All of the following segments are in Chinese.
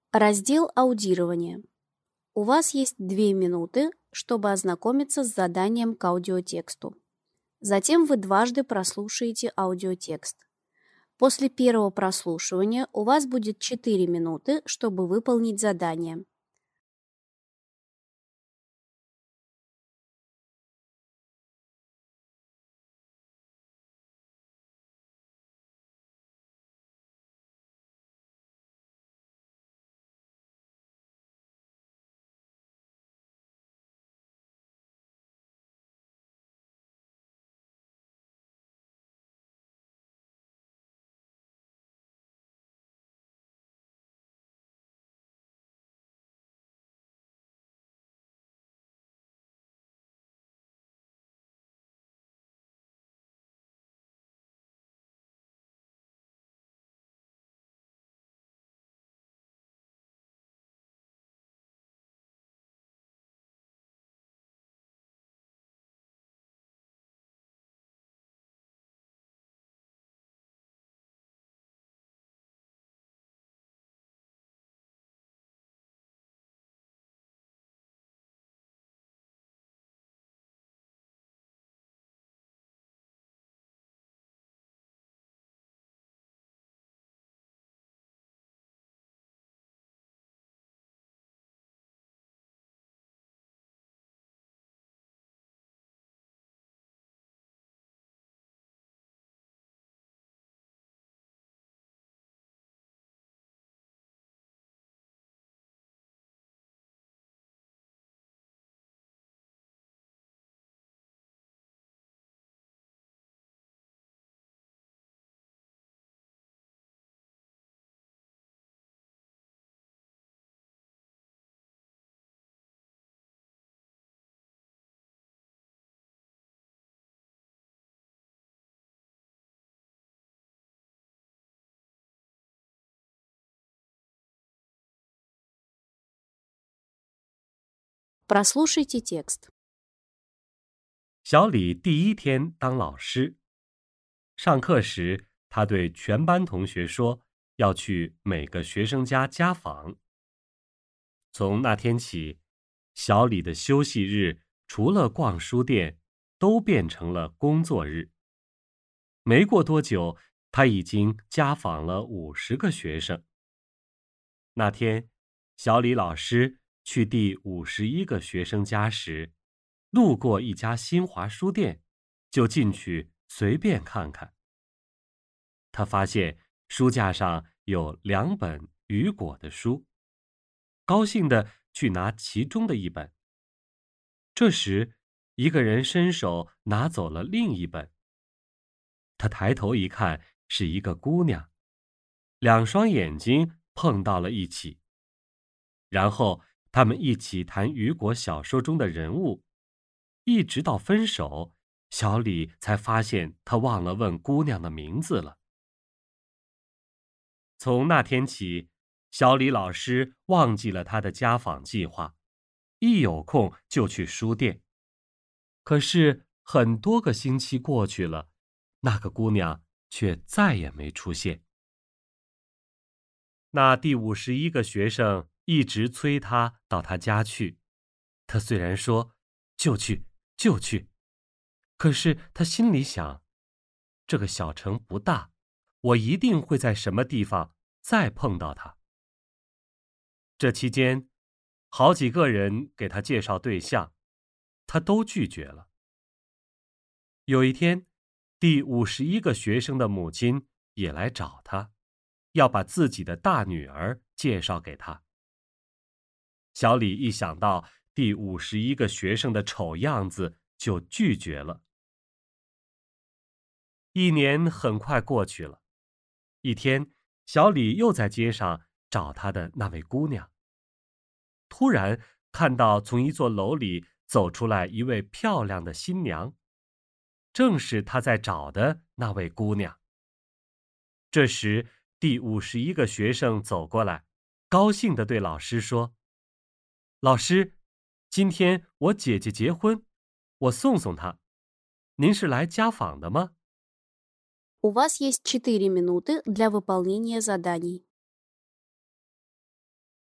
Раздел аудирования. У вас есть 2 минуты, чтобы ознакомиться с заданием к аудиотексту. Затем вы дважды прослушаете аудиотекст. После первого прослушивания у вас будет 4 минуты, чтобы выполнить задание. Прослушайте текст. 小李第一天当老师，上课时，他对全班同学说要去每个学生家家访。从那天起，小李的休息日除了逛书店，都变成了工作日。没过多久，他已经家访了50个学生。那天，小李老师去第51个学生家时，路过一家新华书店，就进去随便看看。他发现书架上有2本雨果的书，高兴地去拿其中的一本。这时，一个人伸手拿走了另一本。他抬头一看，是一个姑娘，2双眼睛碰到了一起。然后他们一起谈雨果小说中的人物，一直到分手，小李才发现他忘了问姑娘的名字了。从那天起，小李老师忘记了他的家访计划，一有空就去书店。可是很多个星期过去了，那个姑娘却再也没出现。那第51个学生一直催他到他家去，他虽然说就去就去，可是他心里想，这个小城不大，我一定会在什么地方再碰到他。这期间，好几个人给他介绍对象，他都拒绝了。有一天，第51个学生的母亲也来找他，要把自己的大女儿介绍给他。小李一想到第51个学生的丑样子，就拒绝了。1年很快过去了，一天，小李又在街上找他的那位姑娘。突然看到从一座楼里走出来一位漂亮的新娘，正是他在找的那位姑娘。这时，第51个学生走过来，高兴地对老师说：“老师，今天我姐姐结婚，我送送她。您是来家访的吗？” У вас есть 4 минуты для выполнения заданий.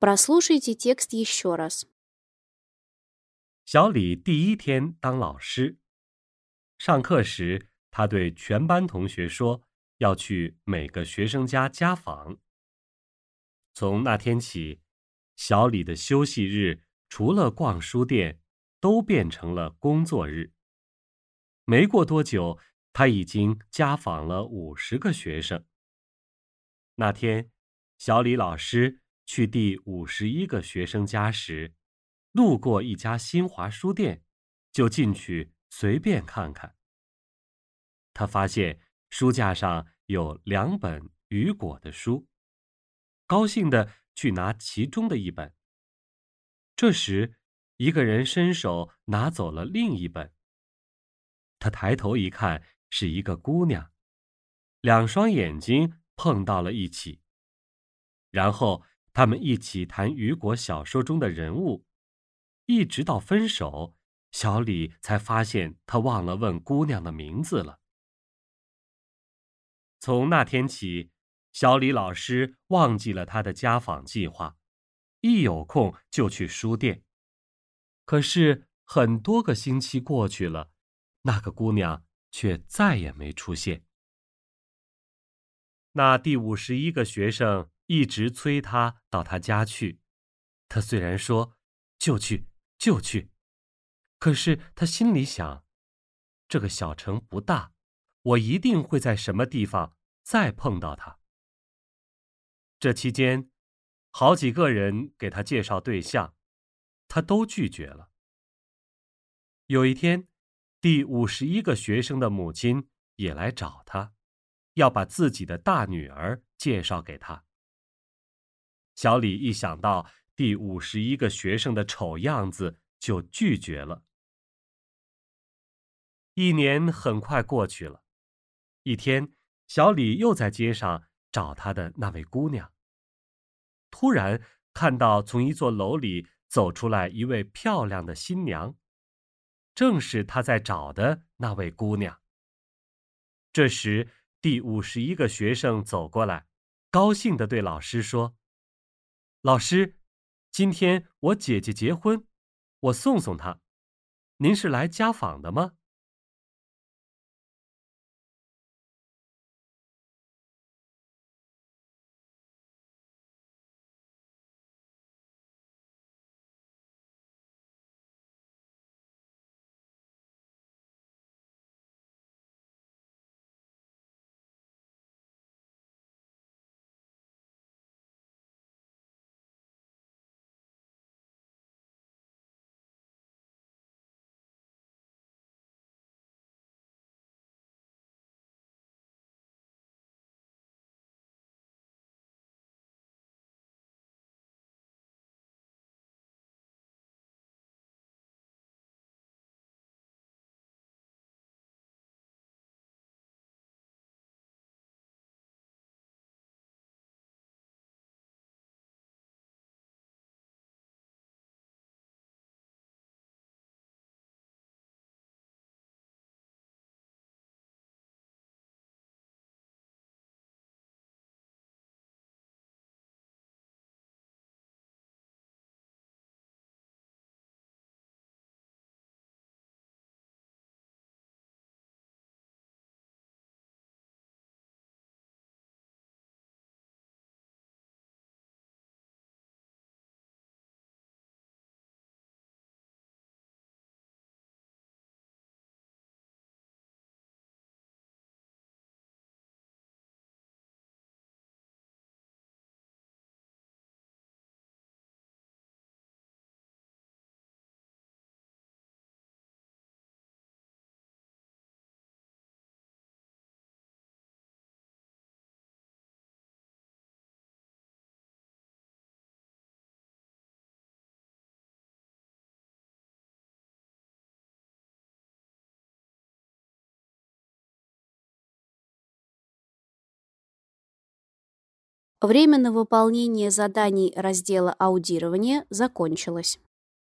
Прослушайте текст еще раз. 小李第一天当老师，上课时，他对全班同学说要去每个学生家家访。从那天起，小李的休息日除了逛书店，都变成了工作日。没过多久，他已经家访了50个学生。那天，小李老师去第51个学生家时，路过一家新华书店，就进去随便看看。他发现书架上有2本雨果的书，高兴地去拿其中的一本。这时，一个人伸手拿走了另一本。他抬头一看，是一个姑娘，2双眼睛碰到了一起。然后他们一起谈雨果小说中的人物，一直到分手，小李才发现他忘了问姑娘的名字了。从那天起，小李老师忘记了他的家访计划，一有空就去书店。可是很多个星期过去了，那个姑娘却再也没出现。那第51个学生一直催他到他家去，他虽然说就去就去，可是他心里想，这个小城不大，我一定会在什么地方再碰到他。这期间，好几个人给他介绍对象，他都拒绝了。有一天，第51个学生的母亲也来找他，要把自己的大女儿介绍给他。小李一想到第51个学生的丑样子，就拒绝了。1年很快过去了，一天，小李又在街上找他的那位姑娘。突然看到从一座楼里走出来一位漂亮的新娘，正是他在找的那位姑娘。这时，第51个学生走过来，高兴地对老师说：“老师，今天我姐姐结婚，我送送她。您是来家访的吗？” Время на выполнение заданий раздела аудирования закончилось.